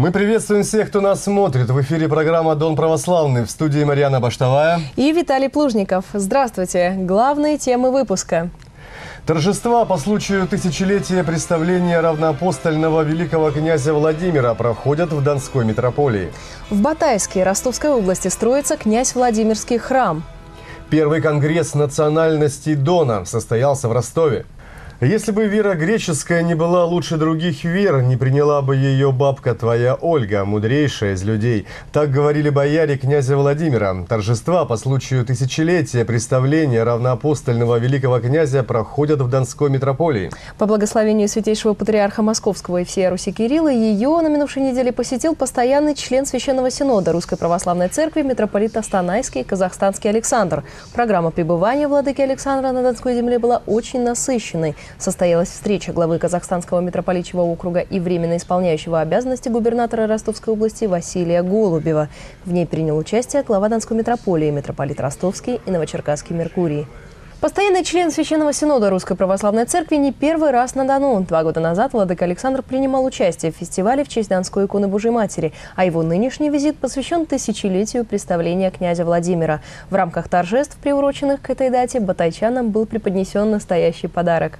Мы приветствуем всех, кто нас смотрит. В эфире программа «Дон православный». В студии Марьяна Баштовая и Виталий Плужников. Здравствуйте. Главные темы выпуска. Торжества по случаю тысячелетия представления равноапостольного великого князя Владимира проходят в Донской митрополии. В Батайске Ростовской области строится князь Владимирский храм. Первый конгресс национальностей Дона состоялся в Ростове. Если бы вера греческая не была лучше других вер, не приняла бы ее бабка твоя Ольга, мудрейшая из людей. Так говорили бояре князя Владимира. Торжества по случаю тысячелетия представления равноапостольного великого князя проходят в Донской митрополии. По благословению святейшего патриарха Московского и всей Руси Кирилла, ее на минувшей неделе посетил постоянный член Священного Синода Русской Православной Церкви митрополит Астанайский и Казахстанский Александр. Программа пребывания владыки Александра на Донской земле была очень насыщенной. Состоялась встреча главы Казахстанского митрополичьего округа и временно исполняющего обязанности губернатора Ростовской области Василия Голубева. В ней принял участие глава Донской митрополии, митрополит Ростовский и Новочеркасский Меркурий. Постоянный член Священного Синода Русской Православной Церкви не первый раз на Дону. 2 года назад владыка Александр принимал участие в фестивале в честь Донской иконы Божией Матери, а его нынешний визит посвящен тысячелетию представления князя Владимира. В рамках торжеств, приуроченных к этой дате, батайчанам был преподнесен настоящий подарок.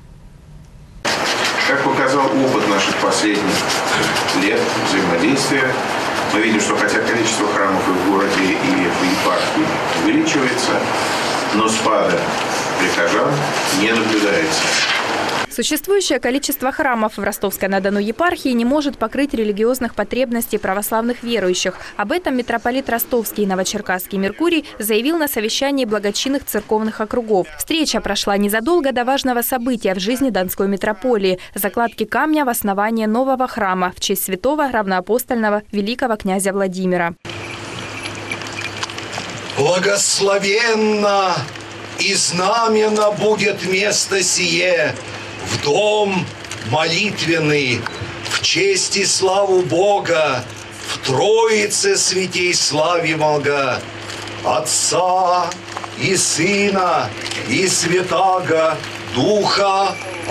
Как показал опыт наших последних лет взаимодействия, мы видим, что хотя количество храмов и в городе, и в епархии увеличивается, но спада прихожан не наблюдается. Существующее количество храмов в Ростовской-на-Дону епархии не может покрыть религиозных потребностей православных верующих. Об этом митрополит Ростовский и Новочеркасский Меркурий заявил на совещании благочинных церковных округов. Встреча прошла незадолго до важного события в жизни Донской митрополии – закладки камня в основание нового храма в честь святого равноапостольного великого князя Владимира. Благословенно и знаменно будет место сие, в дом молитвенный, в честь и славу Бога, в Троице святей славимого, Отца и Сына и Святаго Духа.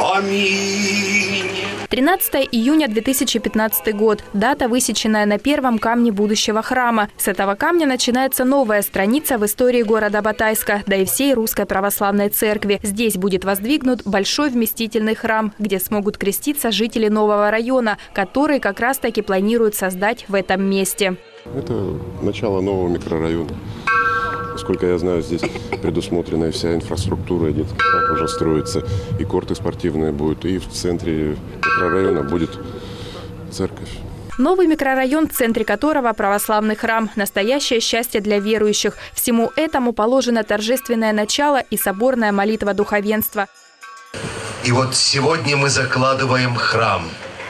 Аминь. 13 июня 2015 год. Дата, высеченная на первом камне будущего храма. С этого камня начинается новая страница в истории города Батайска, да и всей Русской Православной Церкви. Здесь будет воздвигнут большой вместительный храм, где смогут креститься жители нового района, который как раз-таки планируют создать в этом месте. Это начало нового микрорайона. Насколько я знаю, здесь предусмотрена вся инфраструктура, и детский сад уже строится, и корты спортивные будут, и в центре микрорайона будет церковь. Новый микрорайон, в центре которого православный храм – настоящее счастье для верующих. Всему этому положено торжественное начало и соборная молитва духовенства. И вот сегодня мы закладываем храм.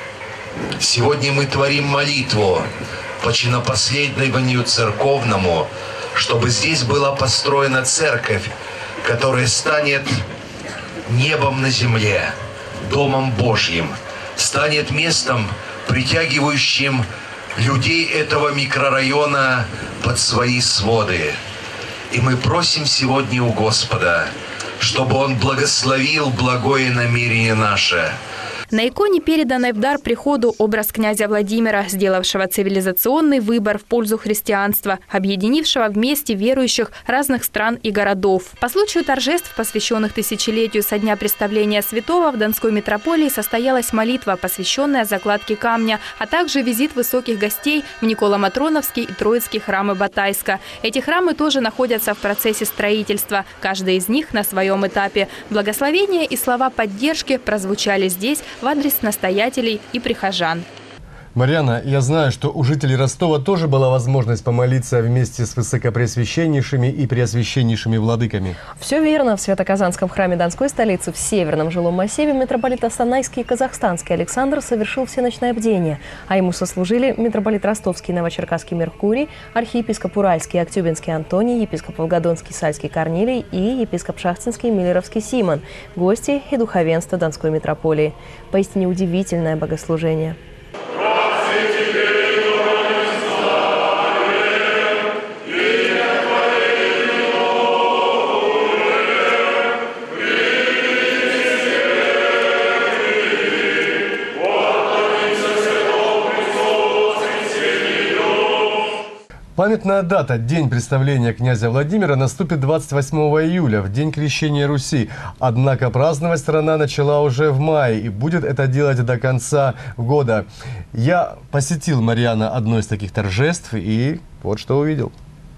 Сегодня мы творим молитву по чинопоследованию церковному, чтобы здесь была построена церковь, которая станет небом на земле, домом Божьим, станет местом, притягивающим людей этого микрорайона под свои своды. И мы просим сегодня у Господа, чтобы Он благословил благое намерение наше. На иконе, переданной в дар приходу, образ князя Владимира, сделавшего цивилизационный выбор в пользу христианства, объединившего вместе верующих разных стран и городов. По случаю торжеств, посвященных тысячелетию со дня представления святого, в Донской митрополии состоялась молитва, посвященная закладке камня, а также визит высоких гостей в Николо-Матроновский и Троицкий храмы Батайска. Эти храмы тоже находятся в процессе строительства, каждый из них на своем этапе. Благословения и слова поддержки прозвучали здесь в адрес настоятелей и прихожан. Марьяна, я знаю, что у жителей Ростова тоже была возможность помолиться вместе с высокопреосвященнейшими и преосвященнейшими владыками. Все верно. В Свято-Казанском храме Донской столицы в Северном жилом массиве митрополит Астанайский и Казахстанский Александр совершил всеночное бдение, а ему сослужили митрополит Ростовский и Новочеркасский Меркурий, архиепископ Уральский и Актюбинский Антоний, епископ Волгодонский Сальский Корнилий и епископ Шахтинский Миллеровский Симон, гости и духовенство Донской митрополии. Поистине удивительное богослужение. Памятная дата, день представления князя Владимира, наступит 28 июля, в день крещения Руси. Однако праздновать страна начала уже в мае и будет это делать до конца года. Я посетил, Марьяна, одно из таких торжеств и вот что увидел.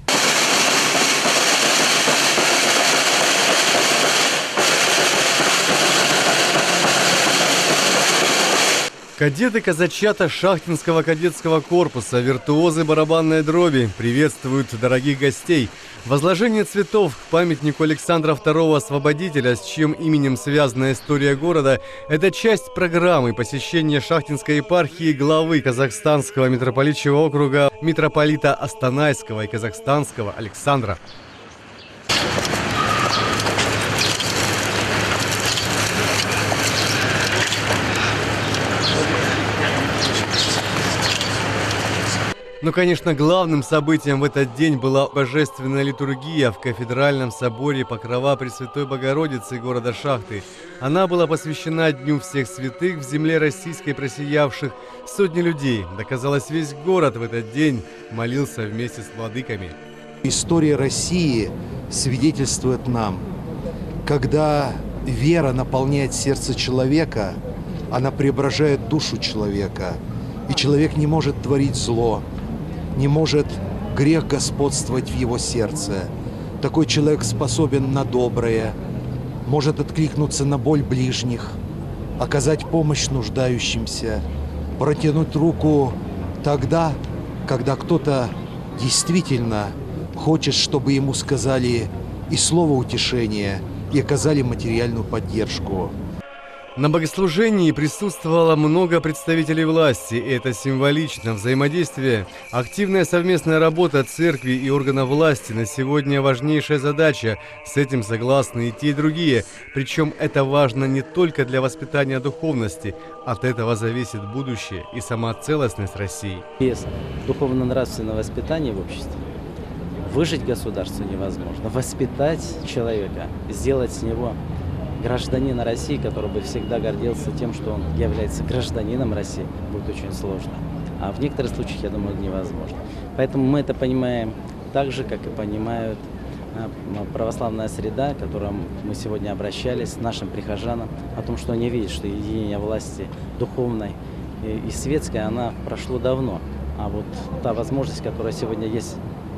Кадеты казачата Шахтинского кадетского корпуса, виртуозы барабанной дроби приветствуют дорогих гостей. Возложение цветов к памятнику Александра II Освободителя, с чьим именем связана история города, это часть программы посещения Шахтинской епархии главы Казахстанского митрополитчего округа митрополита Астанайского и Казахстанского Александра. Но, конечно, главным событием в этот день была божественная литургия в кафедральном соборе Покрова Пресвятой Богородицы города Шахты. Она была посвящена Дню всех святых, в земле российской просиявших сотни людей. Да, казалось, весь город в этот день молился вместе с владыками. История России свидетельствует нам, когда вера наполняет сердце человека, она преображает душу человека, и человек не может творить зло, не может грех господствовать в его сердце. Такой человек способен на доброе, может откликнуться на боль ближних, оказать помощь нуждающимся, протянуть руку тогда, когда кто-то действительно хочет, чтобы ему сказали и слово утешения, и оказали материальную поддержку. На богослужении присутствовало много представителей власти, и это символично. Взаимодействие, активная совместная работа церкви и органов власти на сегодня важнейшая задача. С этим согласны и те, и другие. Причем это важно не только для воспитания духовности. От этого зависит будущее и сама целостность России. Без духовно-нравственного воспитания в обществе выжить государству невозможно. Воспитать человека, сделать с него гражданина России, который бы всегда гордился тем, что он является гражданином России, будет очень сложно. А в некоторых случаях, я думаю, невозможно. Поэтому мы это понимаем так же, как и понимают православная среда, к которой мы сегодня обращались, с нашим прихожанам, о том, что они видят, что единение власти духовной и светской, она прошло давно. А вот та возможность, которая сегодня есть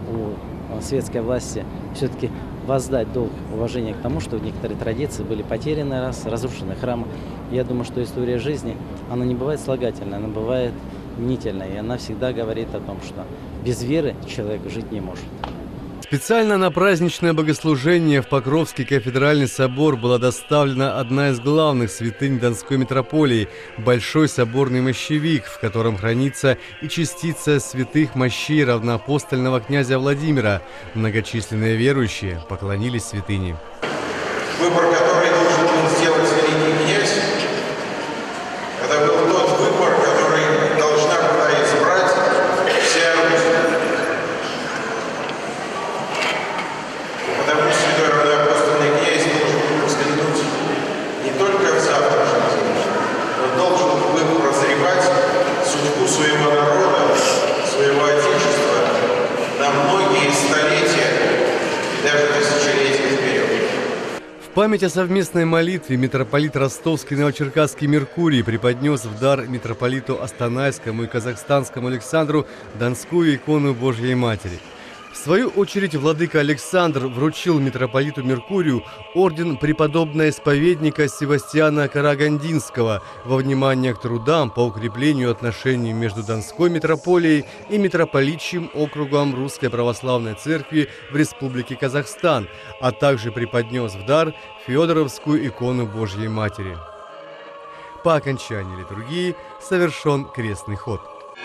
у светской власти, все-таки воздать долг уважения к тому, что некоторые традиции были потеряны, разрушены храмы. Я думаю, что история жизни, она не бывает слагательной, она бывает мнительной. И она всегда говорит о том, что без веры человек жить не может. Специально на праздничное богослужение в Покровский кафедральный собор была доставлена одна из главных святынь Донской митрополии – Большой соборный мощевик, в котором хранится и частица святых мощей равноапостольного князя Владимира. Многочисленные верующие поклонились святыне. Выбор, который должен был сделать великий князь, это был тот выбор, который должна была избрать вся Русь. Потому что святой равноапостольный князь должен был взглянуть не только в завтрашний день, но должен был прозревать судьбу своего народа, своего Отечества на многие столетия и даже тысячелетия вперед. В память о совместной молитве митрополит Ростовский и Новочеркасский Меркурий преподнес в дар митрополиту Астанайскому и Казахстанскому Александру Донскую икону Божьей Матери. В свою очередь владыка Александр вручил митрополиту Меркурию орден преподобного исповедника Севастьяна Карагандинского во внимание к трудам по укреплению отношений между Донской митрополией и митрополитчим округом Русской Православной Церкви в Республике Казахстан, а также преподнес в дар Федоровскую икону Божьей Матери. По окончании литургии совершен крестный ход.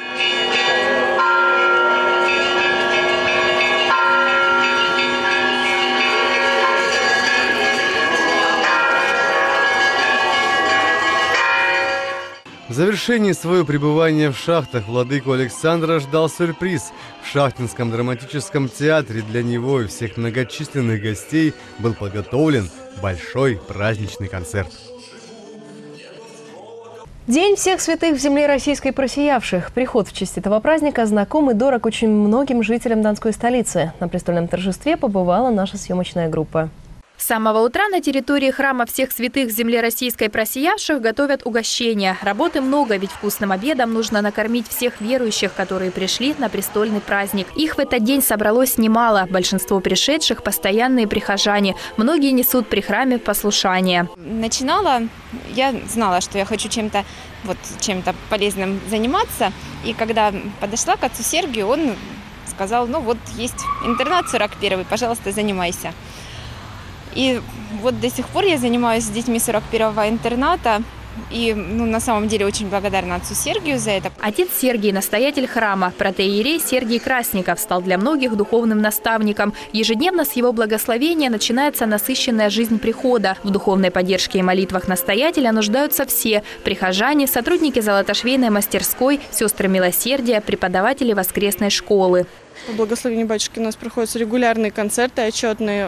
В завершении своего пребывания в шахтах владыку Александра ждал сюрприз. В Шахтинском драматическом театре для него и всех многочисленных гостей был подготовлен большой праздничный концерт. День всех святых в земле российской просиявших. Приход в честь этого праздника знаком и дорог очень многим жителям Донской столицы. На престольном торжестве побывала наша съемочная группа. С самого утра на территории храма всех святых в земле российской просиявших готовят угощения. Работы много, ведь вкусным обедом нужно накормить всех верующих, которые пришли на престольный праздник. Их в этот день собралось немало. Большинство пришедших – постоянные прихожане. Многие несут при храме послушание. Начинала, я знала, что я хочу чем-то полезным заниматься. И когда подошла к отцу Сергию, он сказал: ну вот есть интернат 41-й, пожалуйста, занимайся. И вот до сих пор я занимаюсь с детьми 41-го интерната. И на самом деле очень благодарна отцу Сергию за это. Отец Сергий – настоятель храма. Протоиерей Сергий Красников стал для многих духовным наставником. Ежедневно с его благословения начинается насыщенная жизнь прихода. В духовной поддержке и молитвах настоятеля нуждаются все – прихожане, сотрудники золотошвейной мастерской, сестры милосердия, преподаватели воскресной школы. По благословению батюшки у нас проходят регулярные концерты отчетные,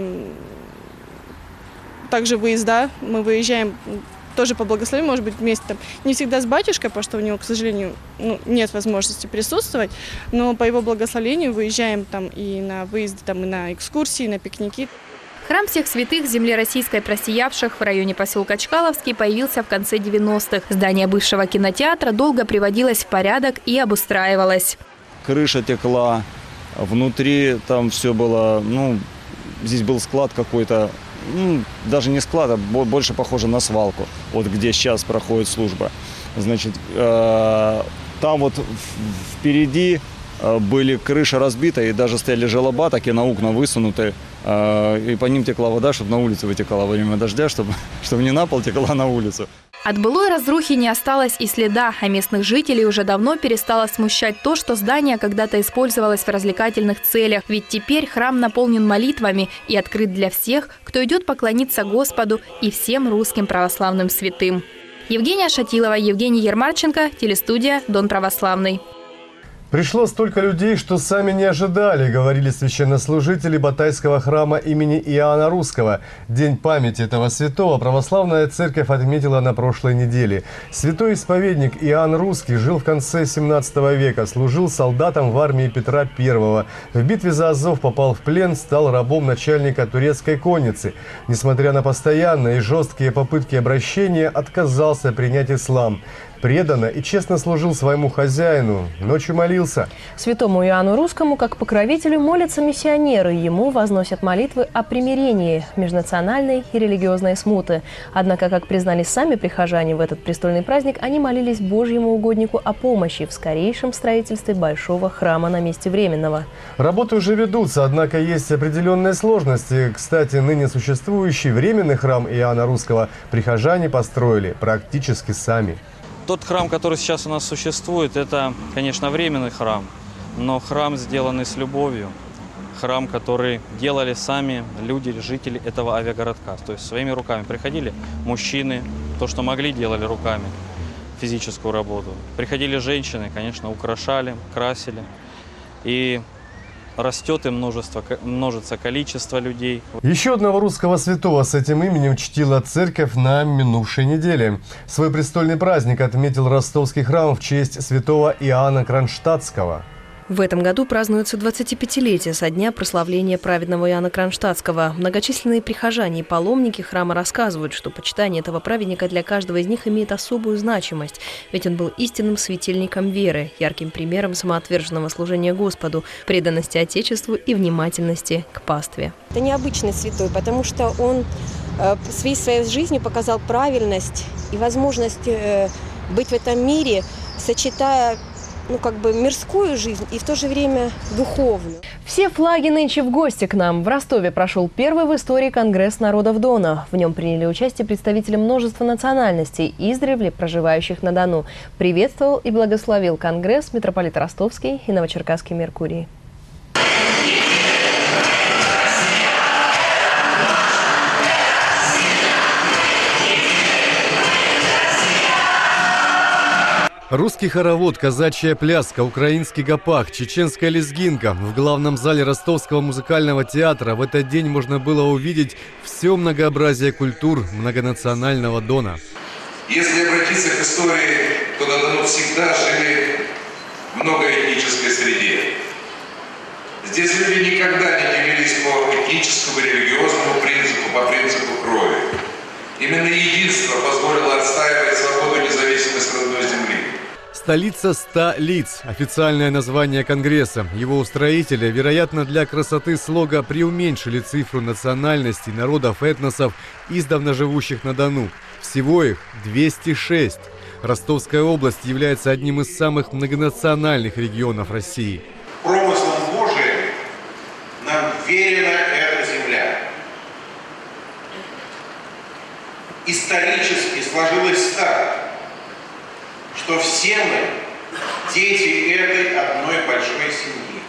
также выезда. Мы выезжаем тоже по благословению, может быть, вместе не всегда с батюшкой, потому что у него, к сожалению, нет возможности присутствовать, но по его благословению выезжаем там и на выезды, и на экскурсии, и на пикники. Храм всех святых в земле российской просиявших в районе поселка Чкаловский появился в конце 90-х. Здание бывшего кинотеатра долго приводилось в порядок и обустраивалось. Крыша текла, внутри там все было, здесь был склад какой-то, даже не склад, а больше похоже на свалку, вот где сейчас проходит служба. Значит, там вот впереди были крыши разбиты, и даже стояли желоба, такие на окна высунуты, и по ним текла вода, чтобы на улицу вытекала во время дождя, чтобы не на пол текла на улицу. От былой разрухи не осталось и следа, а местных жителей уже давно перестало смущать то, что здание когда-то использовалось в развлекательных целях. Ведь теперь храм наполнен молитвами и открыт для всех, кто идет поклониться Господу и всем русским православным святым. Евгения Шатилова, Евгений Ермарченко, телестудия «Дон Православный». Пришло столько людей, что сами не ожидали, говорили священнослужители Батайского храма имени Иоанна Русского. День памяти этого святого православная церковь отметила на прошлой неделе. Святой исповедник Иоанн Русский жил в конце 17 века, служил солдатом в армии Петра I. В битве за Азов попал в плен, стал рабом начальника турецкой конницы. Несмотря на постоянные и жесткие попытки обращения, отказался принять ислам. Преданно и честно служил своему хозяину, ночью молился. Святому Иоанну Русскому, как покровителю, молятся миссионеры. Ему возносят молитвы о примирении межнациональной и религиозной смуты. Однако, как признались сами прихожане, в этот престольный праздник они молились Божьему угоднику о помощи в скорейшем строительстве большого храма на месте временного. Работы уже ведутся, однако есть определенные сложности. Кстати, ныне существующий временный храм Иоанна Русского прихожане построили практически сами. Тот храм, который сейчас у нас существует, это, конечно, временный храм, но храм, сделанный с любовью. Храм, который делали сами люди, жители этого авиагородка. То есть своими руками приходили мужчины, то, что могли, делали руками, физическую работу. Приходили женщины, конечно, украшали, красили. И растет и множится количество людей. Еще одного русского святого с этим именем чтила церковь на минувшей неделе. Свой престольный праздник отметил ростовский храм в честь святого Иоанна Кронштадтского. В этом году празднуется 25-летие со дня прославления праведного Иоанна Кронштадтского. Многочисленные прихожане и паломники храма рассказывают, что почитание этого праведника для каждого из них имеет особую значимость. Ведь он был истинным светильником веры, ярким примером самоотверженного служения Господу, преданности Отечеству и внимательности к пастве. Это необычный святой, потому что он своей жизнью показал правильность и возможность быть в этом мире, сочетая мирскую жизнь и в то же время духовную. Все флаги нынче в гости к нам. В Ростове прошел первый в истории Конгресс народов Дона. В нем приняли участие представители множества национальностей, издревле проживающих на Дону. Приветствовал и благословил Конгресс митрополит Ростовский и Новочеркасский Меркурий. Русский хоровод, казачья пляска, украинский гопак, чеченская лезгинка. В главном зале Ростовского музыкального театра в этот день можно было увидеть все многообразие культур многонационального Дона. Если обратиться к истории, то на Дону всегда жили в многоэтнической среде. Здесь люди никогда не делились по этническому и религиозному принципу, по принципу крови. Именно единство позволило отстаивать свободу и независимость родной земли. Столица 100 лиц – официальное название Конгресса. Его устроители, вероятно, для красоты слога преуменьшили цифру национальностей, народов, этносов, издавна живущих на Дону. Всего их 206. Ростовская область является одним из самых многонациональных регионов России. Промыслом Божиим нам верена эта земля. Исторически сложилось так, что все мы дети этой одной большой семьи.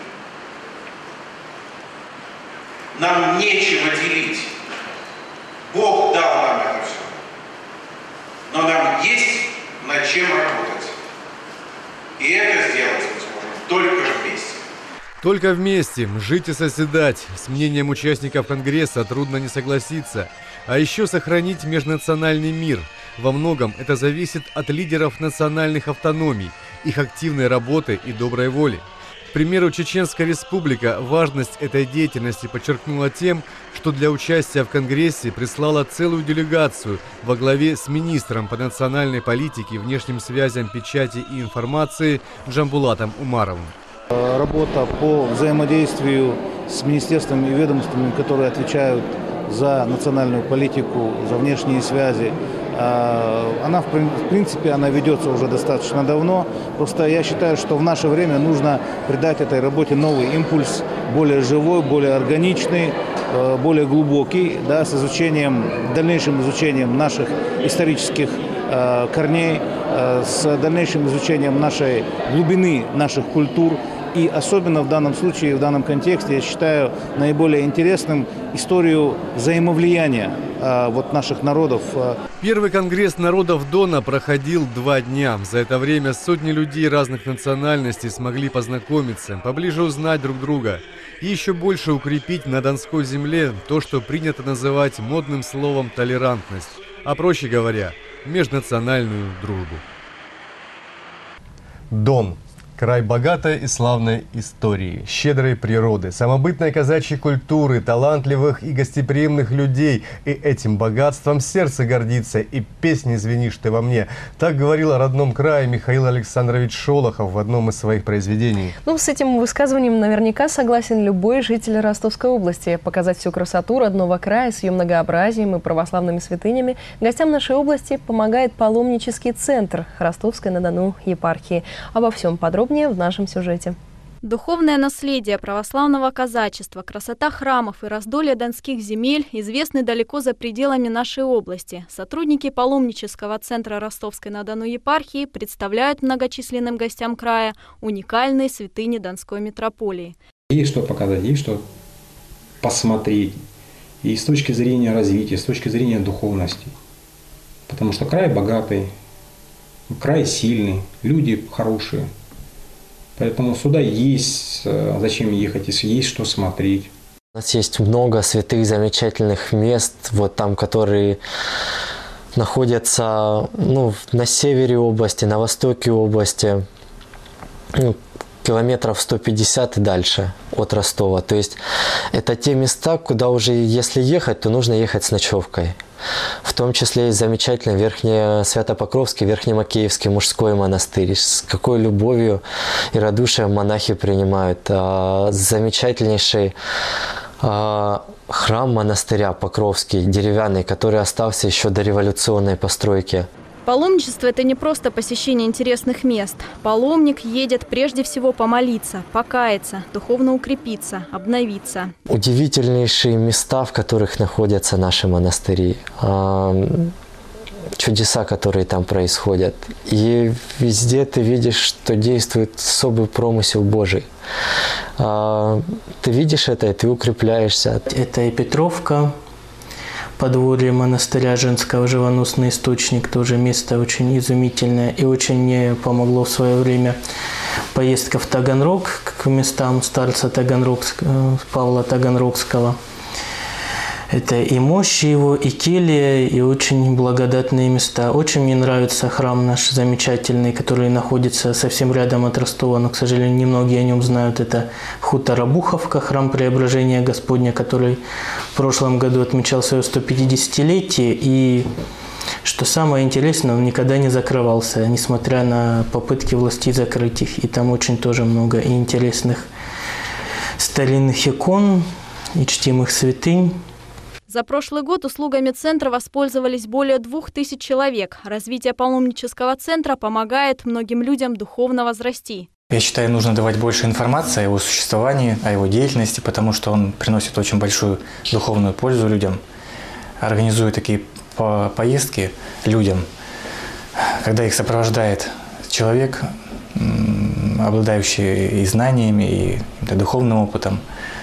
Нам нечего делить. Бог дал нам это все. Но нам есть над чем работать. И это сделать мы сможем только вместе. Только вместе, жить и созидать. С мнением участников Конгресса трудно не согласиться. А еще сохранить межнациональный мир. Во многом это зависит от лидеров национальных автономий, их активной работы и доброй воли. К примеру, Чеченская республика важность этой деятельности подчеркнула тем, что для участия в Конгрессе прислала целую делегацию во главе с министром по национальной политике, внешним связям, печати и информации Джамбулатом Умаровым. Работа по взаимодействию с министерствами и ведомствами, которые отвечают за национальную политику, за внешние связи, она, в принципе, она ведется уже достаточно давно. Просто я считаю, что в наше время нужно придать этой работе новый импульс, более живой, более органичный, более глубокий, да, с изучением, дальнейшим изучением наших исторических корней, с дальнейшим изучением нашей глубины наших культур. И особенно в данном случае, в данном контексте, я считаю наиболее интересным историю взаимовлияния наших народов. Первый конгресс народов Дона проходил 2 дня. За это время сотни людей разных национальностей смогли познакомиться, поближе узнать друг друга и еще больше укрепить на Донской земле то, что принято называть модным словом толерантность, а проще говоря, межнациональную дружбу. Дон. Край богатой и славной истории, щедрой природы, самобытной казачьей культуры, талантливых и гостеприимных людей. И этим богатством сердце гордится, и песни «Звенишь ты во мне». Так говорил о родном крае Михаил Александрович Шолохов в одном из своих произведений. С этим высказыванием наверняка согласен любой житель Ростовской области. Показать всю красоту родного края с ее многообразием и православными святынями гостям нашей области помогает паломнический центр Ростовской-на-Дону епархии. Обо всем подробнее в нашем сюжете. Духовное наследие православного казачества, красота храмов и раздолье донских земель известны далеко за пределами нашей области. Сотрудники паломнического центра Ростовской-на-Дону епархии представляют многочисленным гостям края уникальные святыни Донской митрополии. Есть что показать, есть что посмотреть. И с точки зрения развития, с точки зрения духовности. Потому что край богатый, край сильный, люди хорошие. Поэтому сюда есть зачем ехать, если есть что смотреть. У нас есть много святых, замечательных мест, там, которые находятся на севере области, на востоке области, километров 150 и дальше от Ростова. То есть это те места, куда уже, если ехать, то нужно ехать с ночевкой. В том числе и замечательный Свято-Покровский, Верхнемакеевский мужской монастырь. С какой любовью и радушием монахи принимают. Замечательнейший храм монастыря Покровский, деревянный, который остался еще до революционной постройки. Паломничество – это не просто посещение интересных мест. Паломник едет прежде всего помолиться, покаяться, духовно укрепиться, обновиться. Удивительнейшие места, в которых находятся наши монастыри. Чудеса, которые там происходят. И везде ты видишь, что действует особый промысел Божий. Ты видишь это, и ты укрепляешься. Это и Петровка. Подворье монастыря женского, живоносный источник, тоже место очень изумительное и очень мне помогло в свое время поездка в Таганрог к местам старца Павла Таганрогского. Это и мощи его, и келья, и очень благодатные места. Очень мне нравится храм наш замечательный, который находится совсем рядом от Ростова, но, к сожалению, немногие о нем знают. Это хутор Обуховка, храм Преображения Господня, который в прошлом году отмечал свое 150-летие. И, что самое интересное, он никогда не закрывался, несмотря на попытки властей закрыть их. И там очень тоже много и интересных старинных икон, и чтимых святынь. За прошлый год услугами центра воспользовались более 2000 человек. Развитие паломнического центра помогает многим людям духовно возрасти. Я считаю, нужно давать больше информации о его существовании, о его деятельности, потому что он приносит очень большую духовную пользу людям. Организуя такие поездки людям, когда их сопровождает человек, обладающий и знаниями, и духовным опытом,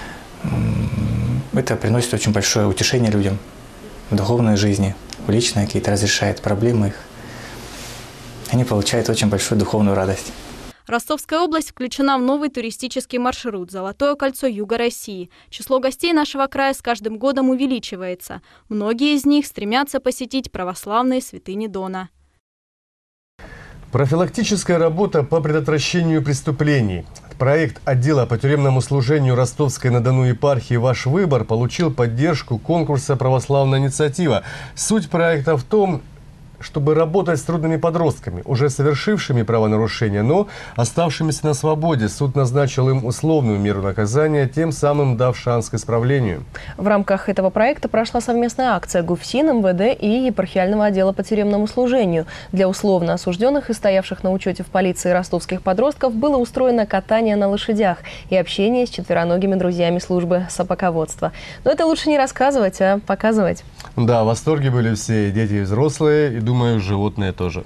это приносит очень большое утешение людям в духовной жизни, в личной какие-то, разрешает проблемы их. Они получают очень большую духовную радость. Ростовская область включена в новый туристический маршрут «Золотое кольцо Юга России». Число гостей нашего края с каждым годом увеличивается. Многие из них стремятся посетить православные святыни Дона. Профилактическая работа по предотвращению преступлений. Проект отдела по тюремному служению Ростовской-на-Дону епархии «Ваш выбор» получил поддержку конкурса «Православная инициатива». Суть проекта в том, чтобы работать с трудными подростками, уже совершившими правонарушения, но оставшимися на свободе. Суд назначил им условную меру наказания, тем самым дав шанс к исправлению. В рамках этого проекта прошла совместная акция ГУФСИН, МВД и епархиального отдела по тюремному служению. Для условно осужденных и стоявших на учете в полиции ростовских подростков было устроено катание на лошадях и общение с четвероногими друзьями службы собаководства. Но это лучше не рассказывать, а показывать. Да, в восторге были все, дети и взрослые, и, думаю, животные тоже.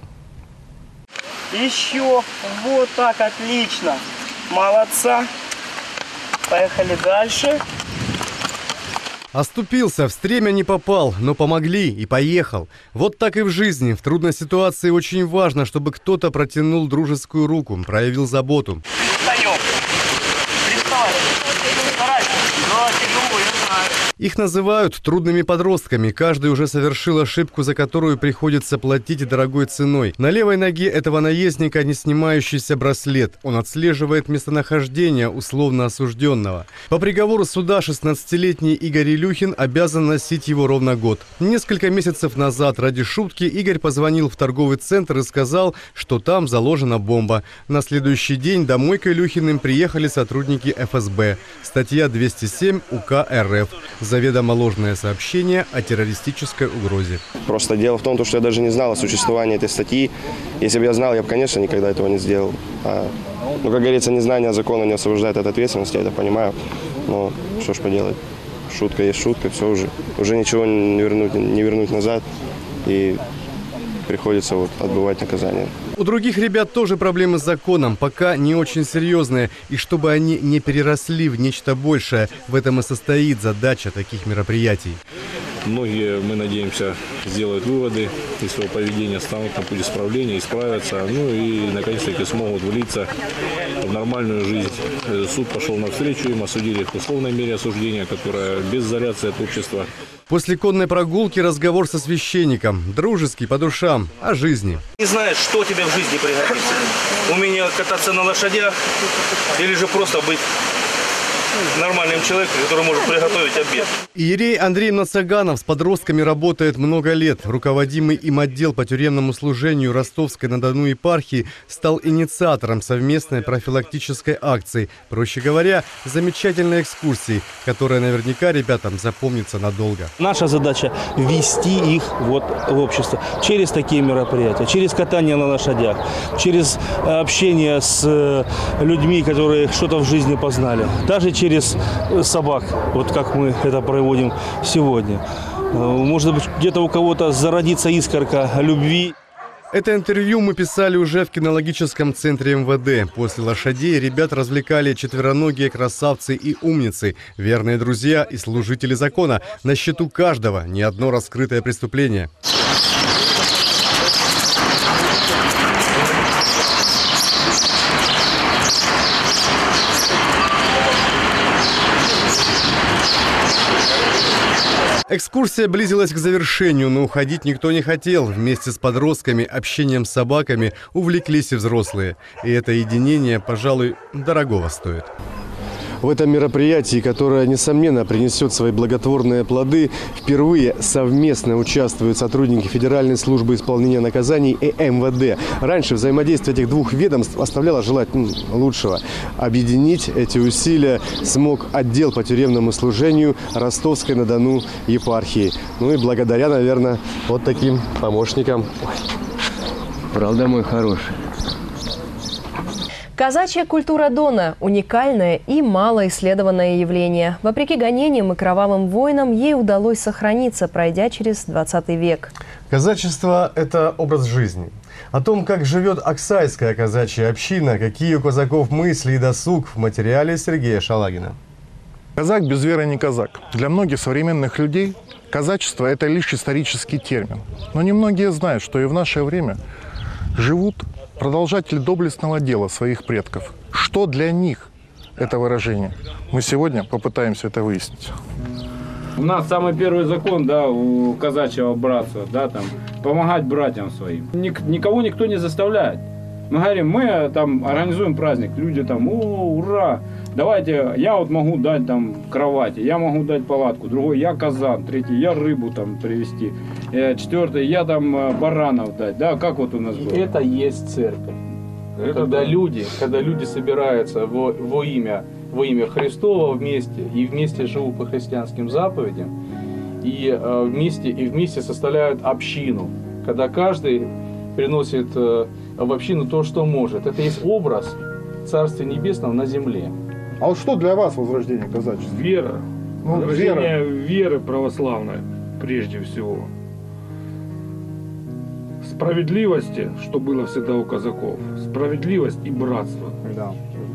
Еще. Вот так, отлично. Молодца. Поехали дальше. Оступился, в стремя не попал, но помогли и поехал. Вот так и в жизни. В трудной ситуации очень важно, чтобы кто-то протянул дружескую руку, проявил заботу. Встаем. Приставай. Старайся. Да, тяжело, я знаю. Их называют трудными подростками. Каждый уже совершил ошибку, за которую приходится платить дорогой ценой. На левой ноге этого наездника не снимающийся браслет. Он отслеживает местонахождение условно осужденного. По приговору суда 16-летний Игорь Илюхин обязан носить его ровно год. Несколько месяцев назад ради шутки Игорь позвонил в торговый центр и сказал, что там заложена бомба. На следующий день домой к Илюхиным приехали сотрудники ФСБ. Статья 207 УК РФ. Заведомо ложное сообщение о террористической угрозе. Просто дело в том, что я даже не знал о существовании этой статьи. Если бы я знал, я бы, конечно, никогда этого не сделал. Ну, как говорится, незнание закона не освобождает от ответственности, я это понимаю. Но что ж поделать, шутка есть шутка, все уже ничего не вернуть назад. И приходится отбывать наказание. У других ребят тоже проблемы с законом, пока не очень серьезные. И чтобы они не переросли в нечто большее, в этом и состоит задача таких мероприятий. Многие, мы надеемся, сделают выводы из своего поведения, станут на путь исправления, исправятся, ну и наконец-таки смогут влиться в нормальную жизнь. Суд пошел навстречу им, осудили их в условной мере осуждения, которая без изоляции от общества. После конной прогулки разговор со священником, дружеский, по душам, о жизни. Не знаешь, что тебе в жизни пригодится. Умение кататься на лошадях или же просто быть нормальным человеком, который может приготовить обед. Иерей Андрей Нацаганов с подростками работает много лет. Руководимый им отдел по тюремному служению Ростовской-на-Дону епархии стал инициатором совместной профилактической акции. Проще говоря, замечательной экскурсии, которая наверняка ребятам запомнится надолго. Наша задача – ввести их в общество через такие мероприятия, через катание на лошадях, через общение с людьми, которые что-то в жизни познали. Даже через собак, вот как мы это проводим сегодня. Может быть, где-то у кого-то зародится искорка любви. Это интервью мы писали уже в кинологическом центре МВД. После лошадей ребят развлекали четвероногие красавцы и умницы, верные друзья и служители закона. На счету каждого ни одно раскрытое преступление. Экскурсия близилась к завершению, но уходить никто не хотел. Вместе с подростками, общением с собаками увлеклись и взрослые. И это единение, пожалуй, дорогого стоит. В этом мероприятии, которое, несомненно, принесет свои благотворные плоды, впервые совместно участвуют сотрудники Федеральной службы исполнения наказаний и МВД. Раньше взаимодействие этих двух ведомств оставляло желать лучшего. Объединить эти усилия смог отдел по тюремному служению Ростовской-на-Дону епархии. Ну и благодаря, наверное, вот таким помощникам. Правда, мой хороший. Казачья культура Дона – уникальное и малоисследованное явление. Вопреки гонениям и кровавым войнам ей удалось сохраниться, пройдя через 20 век. Казачество – это образ жизни. О том, как живет Аксайская казачья община, какие у казаков мысли и досуг, в материале Сергея Шалагина. Казак без веры не казак. Для многих современных людей казачество – это лишь исторический термин. Но немногие знают, что и в наше время живут продолжатели доблестного дела своих предков. Что для них это выражение? Мы сегодня попытаемся это выяснить. У нас самый первый закон, да, у казачьего братства, да, там, помогать братьям своим. Никого никто не заставляет. Мы говорим, мы там организуем праздник, люди там, о, ура, давайте, я вот могу дать там кровати, я могу дать палатку, другой я казан, третий я рыбу там привезти, четвертый я там баранов дать, да, как вот у нас было. Это есть церковь. Когда люди собираются во имя Христова вместе и вместе живут по христианским заповедям и вместе составляют общину, когда каждый приносит в общину то, что может. Это есть образ Царствия Небесного на земле. А вот что для вас возрождение казачества? Вера. Возрождение веры православной прежде всего. Справедливости, что было всегда у казаков. Справедливость и братство. Да.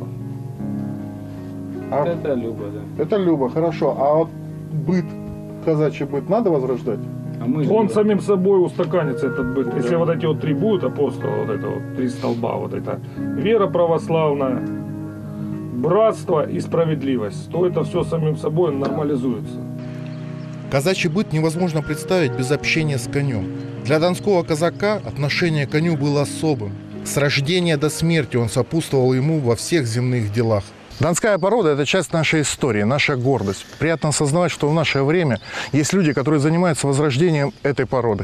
Это Люба, да. Это Люба, хорошо. А вот быт, казачий быт надо возрождать? Он самим собой устаканится, этот быт. Если вот эти вот три будут апостола, вот это вот три столба, вот это вера православная, братство и справедливость, то это все самим собой нормализуется. Казачий быт невозможно представить без общения с конем. Для донского казака отношение к коню было особым. С рождения до смерти он сопутствовал ему во всех земных делах. Донская порода – это часть нашей истории, наша гордость. Приятно осознавать, что в наше время есть люди, которые занимаются возрождением этой породы.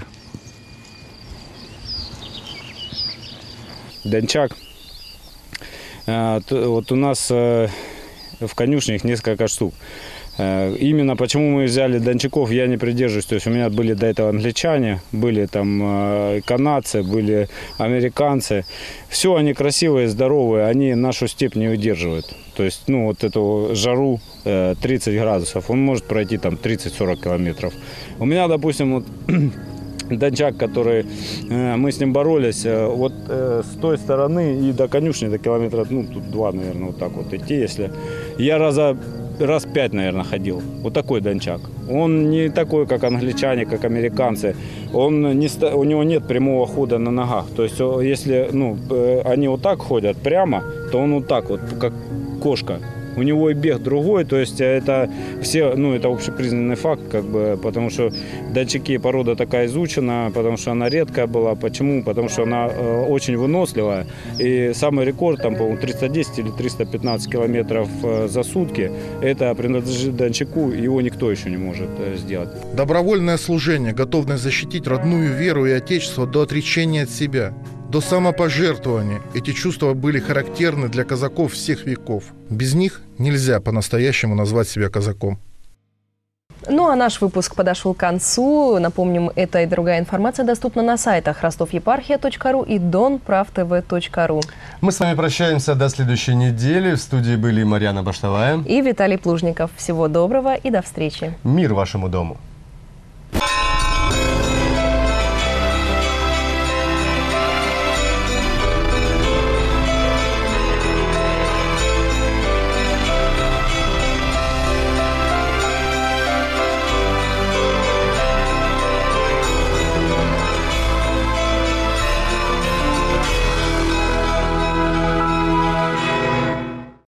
Дончак. Вот у нас в конюшне их несколько штук. Именно почему мы взяли дончаков, я не придерживаюсь. То есть у меня были до этого англичане, были там канадцы, были американцы. Все они красивые, здоровые, они нашу степь не удерживают. То есть, ну, вот эту жару 30 градусов, он может пройти там 30-40 километров. У меня, допустим, вот дончак, который мы с ним боролись, вот с той стороны и до конюшни, до километра, ну, тут 2, наверное, вот так вот идти, если. Я раз 5, наверное, ходил. Вот такой дончак. Он не такой, как англичане, как американцы. У него нет прямого хода на ногах. То есть, если они вот так ходят прямо, то он вот так вот, как кошка. У него и бег другой, то есть это все, это общепризнанный факт, как бы, потому что дончаки порода такая изучена, потому что она редкая была. Почему? Потому что она очень выносливая. И самый рекорд, там, по-моему, 310 или 315 километров за сутки, это принадлежит дончаку, его никто еще не может сделать. Добровольное служение, готовность защитить родную веру и отечество до отречения от себя. До самопожертвования эти чувства были характерны для казаков всех веков. Без них нельзя по-настоящему назвать себя казаком. Ну а наш выпуск подошел к концу. Напомним, эта и другая информация доступна на сайтах rostovyeparchia.ru и donpravtv.ru. Мы с вами прощаемся до следующей недели. В студии были Марьяна Баштовая и Виталий Плужников. Всего доброго и до встречи. Мир вашему дому.